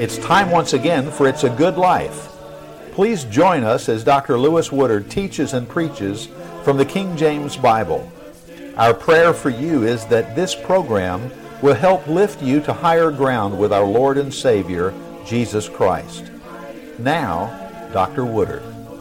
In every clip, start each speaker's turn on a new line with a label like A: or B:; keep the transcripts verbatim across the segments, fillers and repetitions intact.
A: It's time once again for It's a Good Life. Please join us as Doctor Lewis Woodard teaches and preaches from the King James Bible. Our prayer for you is that this program will help lift you to higher ground with our Lord and Savior, Jesus Christ. Now, Doctor Woodard.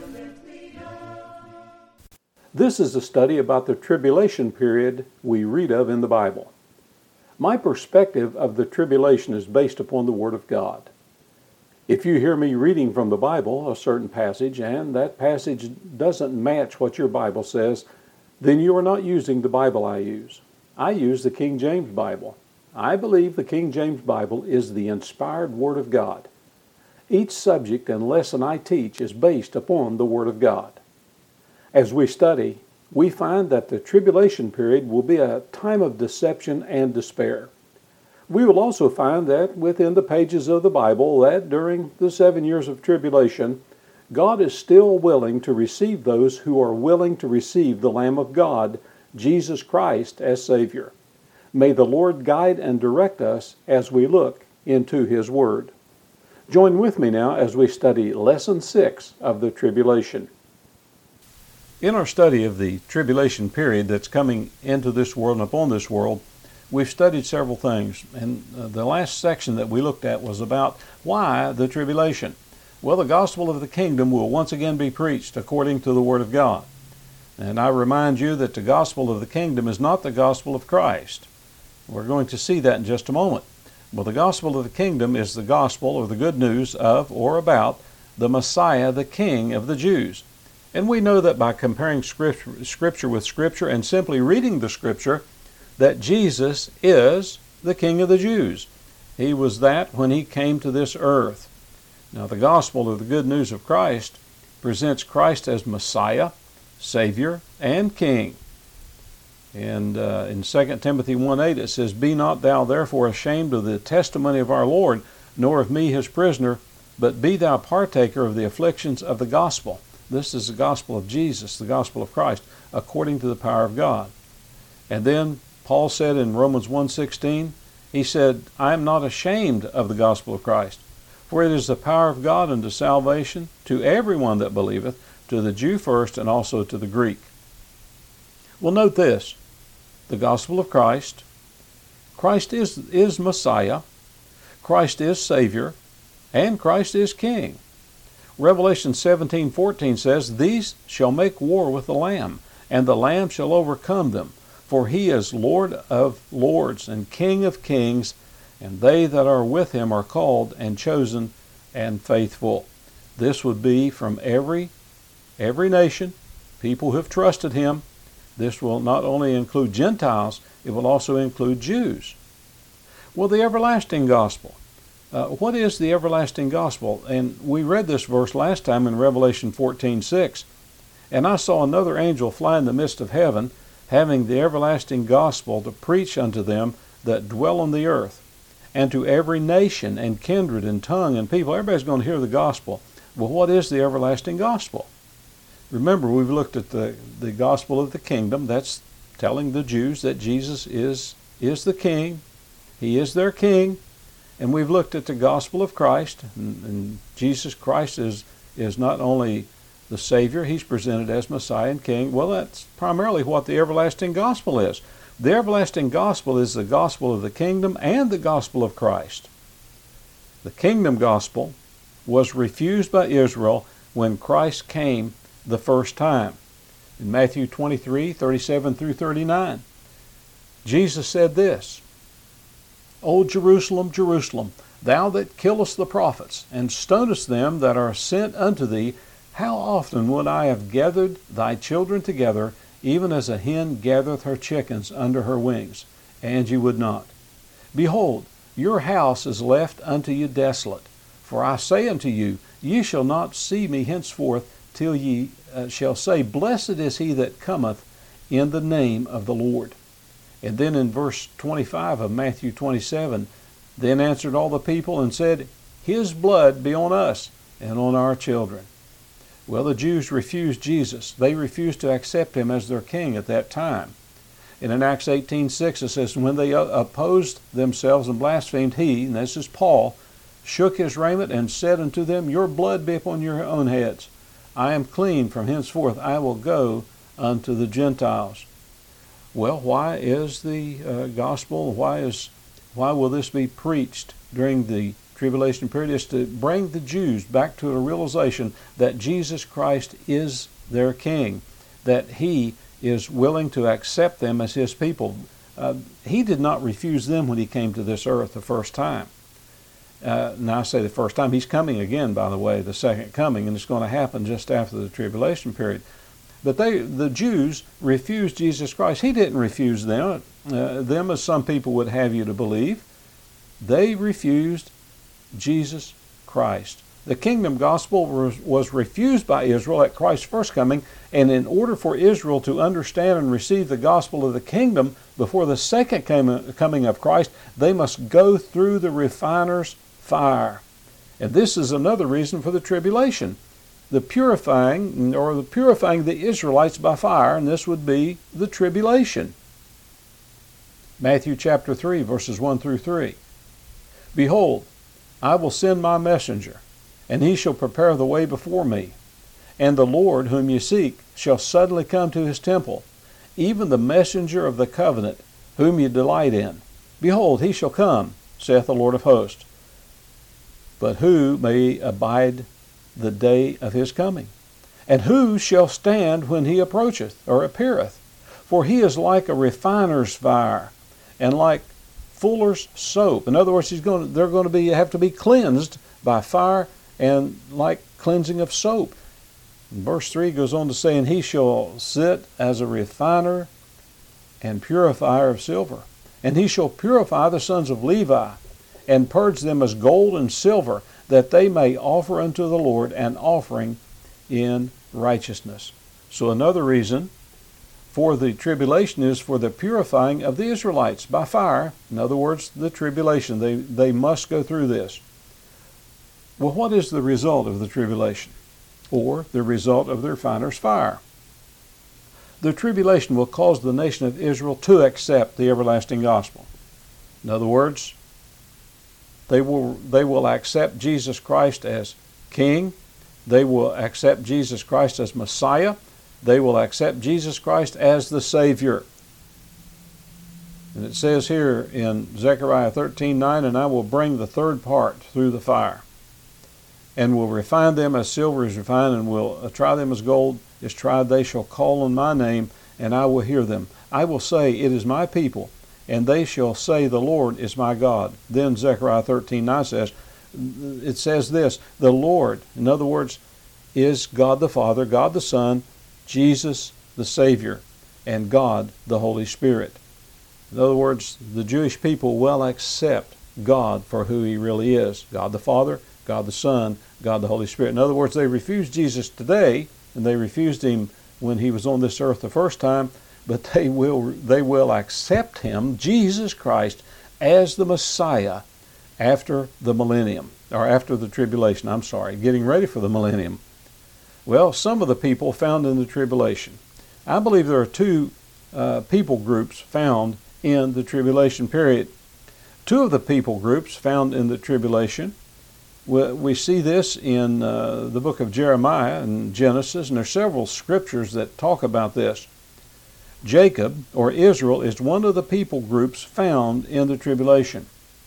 B: This is a study about the tribulation period we read of in the Bible. My perspective of the tribulation is based upon the Word of God. If you hear me reading from the Bible a certain passage and that passage doesn't match what your Bible says, then you are not using the Bible I use. I use the King James Bible. I believe the King James Bible is the inspired Word of God. Each subject and lesson I teach is based upon the Word of God. As we study, we find that the tribulation period will be a time of deception and despair. We will also find that within the pages of the Bible that during the seven years of tribulation, God is still willing to receive those who are willing to receive the Lamb of God, Jesus Christ, as Savior. May the Lord guide and direct us as we look into His Word. Join with me now as we study Lesson six of the Tribulation. In our study of the tribulation period that's coming into this world and upon this world, we've studied several things. And uh, the last section that we looked at was about why the tribulation. Well, the gospel of the kingdom will once again be preached according to the Word of God. And I remind you that the gospel of the kingdom is not the gospel of Christ. We're going to see that in just a moment. Well, the gospel of the kingdom is the gospel or the good news of or about the Messiah, the King of the Jews. And we know that by comparing scripture, scripture with Scripture and simply reading the Scripture, that Jesus is the King of the Jews. He was that when He came to this earth. Now, the gospel or the good news of Christ presents Christ as Messiah, Savior, and King. And uh, in Second Timothy one eight it says, "Be not thou therefore ashamed of the testimony of our Lord, nor of me his prisoner, but be thou partaker of the afflictions of the gospel." This is the gospel of Jesus, the gospel of Christ, according to the power of God. And then Paul said in Romans one sixteen, he said, "I am not ashamed of the gospel of Christ, for it is the power of God unto salvation to everyone that believeth, to the Jew first and also to the Greek." Well, note this, the gospel of Christ, Christ is, is Messiah, Christ is Savior, and Christ is King. Revelation seventeen fourteen says, "These shall make war with the Lamb, and the Lamb shall overcome them. For He is Lord of lords and King of kings, and they that are with Him are called and chosen and faithful." This would be from every, every nation, people who have trusted Him. This will not only include Gentiles, it will also include Jews. Well, the everlasting gospel. Uh, what is the everlasting gospel? And we read this verse last time in Revelation fourteen six. "And I saw another angel fly in the midst of heaven, having the everlasting gospel to preach unto them that dwell on the earth, and to every nation and kindred and tongue and people." Everybody's going to hear the gospel. Well, what is the everlasting gospel? Remember, we've looked at the, the gospel of the kingdom. That's telling the Jews that Jesus is, is the King. He is their King. And we've looked at the gospel of Christ, and, and Jesus Christ is, is not only the Savior, He's presented as Messiah and King. Well, that's primarily what the everlasting gospel is. The everlasting gospel is the gospel of the kingdom and the gospel of Christ. The kingdom gospel was refused by Israel when Christ came the first time. In Matthew twenty-three thirty-seven through thirty-nine, Jesus said this, "O Jerusalem, Jerusalem, thou that killest the prophets, and stonest them that are sent unto thee, how often would I have gathered thy children together, even as a hen gathereth her chickens under her wings, and ye would not. Behold, your house is left unto you desolate. For I say unto you, ye shall not see me henceforth, till ye uh, shall say, Blessed is he that cometh in the name of the Lord." And then in verse twenty-five of Matthew twenty-seven, "Then answered all the people and said, His blood be on us and on our children." Well, the Jews refused Jesus. They refused to accept Him as their King at that time. And in Acts eighteen six it says, "When they opposed themselves and blasphemed, He," and this is Paul, shook his raiment, and said unto them, Your blood be upon your own heads. I am clean, from henceforth I will go unto the Gentiles. Well, why is the uh, gospel, why is, why will this be preached during the tribulation period? Is to bring the Jews back to a realization that Jesus Christ is their king, that he is willing to accept them as his people. Uh, he did not refuse them when he came to this earth the first time. Uh, now I say the first time, he's coming again, by the way, the second coming, and it's going to happen just after the tribulation period. But they, the Jews refused Jesus Christ. He didn't refuse them, uh, them as some people would have you to believe. They refused Jesus Christ. The kingdom gospel was, was refused by Israel at Christ's first coming, and in order for Israel to understand and receive the gospel of the kingdom before the second coming of Christ, they must go through the refiner's fire. And this is another reason for the tribulation. The purifying, or the purifying the Israelites by fire, and this would be the tribulation. Matthew chapter three, verses one through three. Behold, I will send my messenger, and he shall prepare the way before me. And the Lord whom ye seek shall suddenly come to his temple, even the messenger of the covenant, whom ye delight in. Behold, he shall come, saith the Lord of hosts. But who may abide the day of his coming? And who shall stand when he approacheth, or appeareth? For he is like a refiner's fire, and like fuller's soap. In other words, he's going to, they're going to be have to be cleansed by fire, and like cleansing of soap. And verse three goes on to say, And he shall sit as a refiner and purifier of silver. And he shall purify the sons of Levi, and purge them as gold and silver, that they may offer unto the Lord an offering in righteousness. So another reason for the tribulation is for the purifying of the Israelites by fire. In other words, the tribulation. They, they must go through this. Well, what is the result of the tribulation? Or the result of the refiner's fire? The tribulation will cause the nation of Israel to accept the everlasting gospel. In other words, They will, they will accept Jesus Christ as King. They will accept Jesus Christ as Messiah. They will accept Jesus Christ as the Savior. And it says here in Zechariah thirteen nine, And I will bring the third part through the fire, and will refine them as silver is refined, and will try them as gold is tried. They shall call on my name, and I will hear them. I will say, It is my people, and they shall say, The Lord is my God. Then Zechariah thirteen nine says, it says this, the Lord, in other words, is God the Father, God the Son, Jesus the Savior, and God the Holy Spirit. In other words, the Jewish people will accept God for who He really is. God the Father, God the Son, God the Holy Spirit. In other words, they refused Jesus today, and they refused Him when He was on this earth the first time, but they will they will accept Him, Jesus Christ, as the Messiah after the millennium, or after the tribulation, I'm sorry, getting ready for the millennium. Well, some of the people found in the tribulation. I believe there are two uh, people groups found in the tribulation period. Two of the people groups found in the tribulation, we, we see this in uh, the book of Jeremiah and Genesis, and there are several scriptures that talk about this. Jacob, or Israel, is one of the people groups found in the tribulation.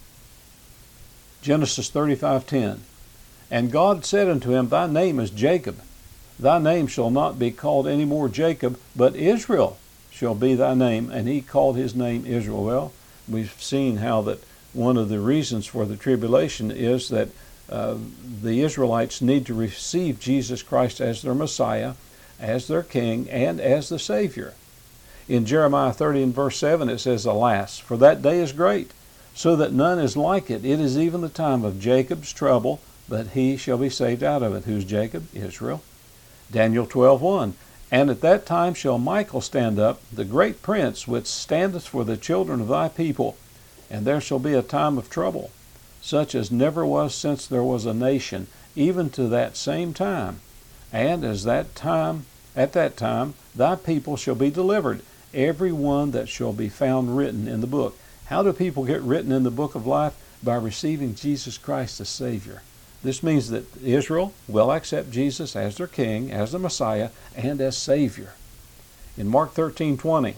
B: Genesis thirty-five ten. And God said unto him, Thy name is Jacob. Thy name shall not be called any more Jacob, but Israel shall be thy name. And he called his name Israel. Well, we've seen how that one of the reasons for the tribulation is that uh, the Israelites need to receive Jesus Christ as their Messiah, as their King, and as the Savior. In Jeremiah thirty and verse seven it says, Alas, for that day is great, so that none is like it. It is even the time of Jacob's trouble, but he shall be saved out of it. Who's Jacob? Israel. Daniel twelve one. And at that time shall Michael stand up, the great prince, which standeth for the children of thy people. And there shall be a time of trouble, such as never was since there was a nation, even to that same time. And as that time, at that time, thy people shall be delivered, every one that shall be found written in the book. How do people get written in the book of life? by receiving Jesus Christ as Savior. This means that Israel will accept Jesus as their King, as the Messiah, and as Savior. In Mark thirteen twenty,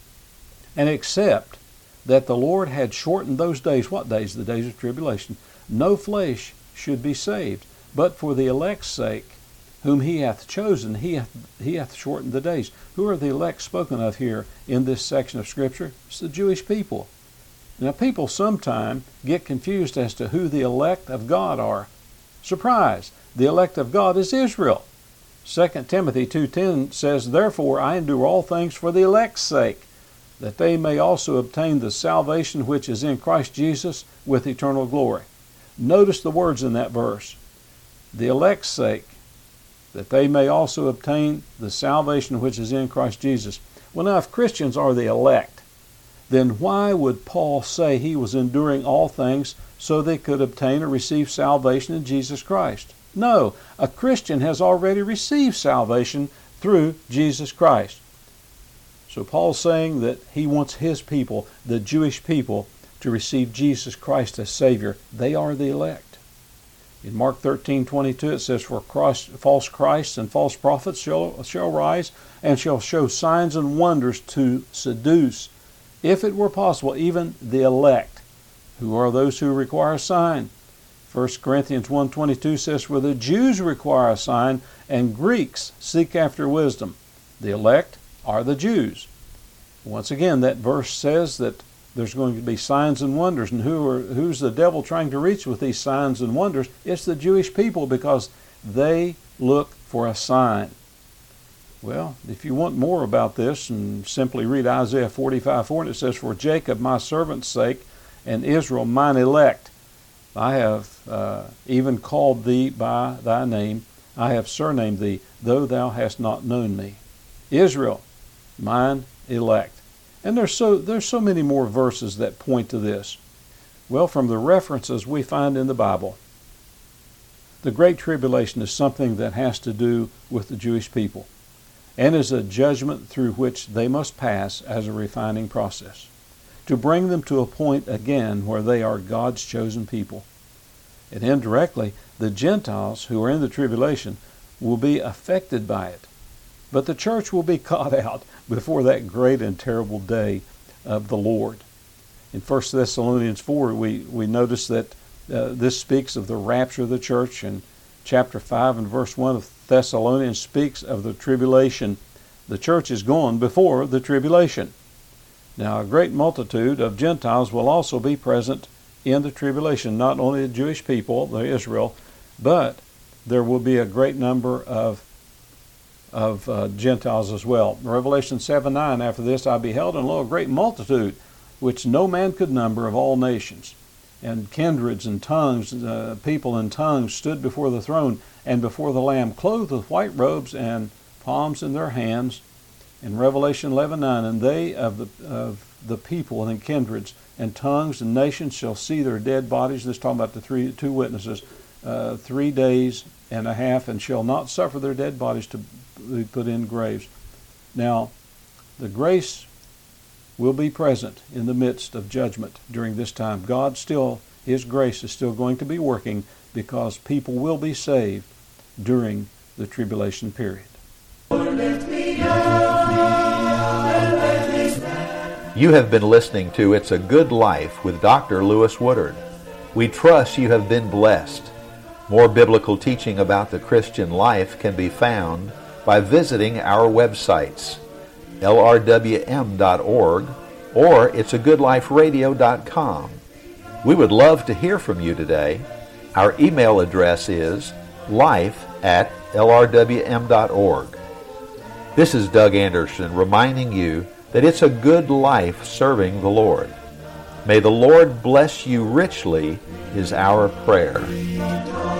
B: and except that the Lord had shortened those days. What days? The days of tribulation. No flesh should be saved, but for the elect's sake, whom he hath chosen, he hath, he hath shortened the days. Who are the elect spoken of here in this section of Scripture? It's the Jewish people. Now, people sometimes get confused as to who the elect of God are. Surprise! The elect of God is Israel. Second Timothy two ten says, "Therefore I endure all things for the elect's sake, that they may also obtain the salvation which is in Christ Jesus with eternal glory." Notice the words in that verse. The elect's sake, that they may also obtain the salvation which is in Christ Jesus. Well, now, if Christians are the elect, then why would Paul say he was enduring all things so they could obtain or receive salvation in Jesus Christ? No, a Christian has already received salvation through Jesus Christ. So Paul's saying that he wants his people, the Jewish people, to receive Jesus Christ as Savior. They are the elect. In Mark thirteen twenty-two it says, "For Christ, false Christs and false prophets shall, shall rise and shall show signs and wonders to seduce, if it were possible, even the elect." Who are those who require a sign? First Corinthians one twenty-two says, "For the Jews require a sign, and Greeks seek after wisdom." The elect are the Jews. Once again, that verse says that there's going to be signs and wonders. And who are, who's the devil trying to reach with these signs and wonders? It's the Jewish people, because they look for a sign. Well, if you want more about this, and simply read Isaiah forty-five four, and it says, "For Jacob my servant's sake, and Israel mine elect, I have uh, even called thee by thy name, I have surnamed thee, though thou hast not known me." Israel, mine elect. And there's so there's so many more verses that point to this. Well, from the references we find in the Bible, the Great Tribulation is something that has to do with the Jewish people, and is a judgment through which they must pass as a refining process, to bring them to a point again where they are God's chosen people. And indirectly, the Gentiles who are in the tribulation will be affected by it. But the church will be caught out before that great and terrible day of the Lord. In First Thessalonians four, we, we notice that uh, this speaks of the rapture of the church, and chapter five and verse one of Thessalonians speaks of the tribulation. The church is gone before the tribulation. Now, a great multitude of Gentiles will also be present in the tribulation, not only the Jewish people, the Israel, but there will be a great number of of uh, Gentiles as well. Revelation seven nine, "After this I beheld, and lo, a great multitude, which no man could number, of all nations, and kindreds and tongues, uh, people in tongues, stood before the throne and before the Lamb, clothed with white robes and palms in their hands." In Revelation eleven nine, "And they of the, of the people and kindreds and tongues and nations shall see their dead bodies." This is talking about the three two witnesses, uh, three days and a half, "and shall not suffer their dead bodies to be put in graves." Now, the grace will be present in the midst of judgment during this time. God still, His grace is still going to be working, because people will be saved during the tribulation period.
A: You have been listening to It's a Good Life with Doctor Lewis Woodard. We trust you have been blessed. More biblical teaching about the Christian life can be found by visiting our websites, L R W M dot org or it's a good life radio dot com. We would love to hear from you today. Our email address is life at L R W M dot org. This is Doug Anderson reminding you that it's a good life serving the Lord. May the Lord bless you richly is our prayer.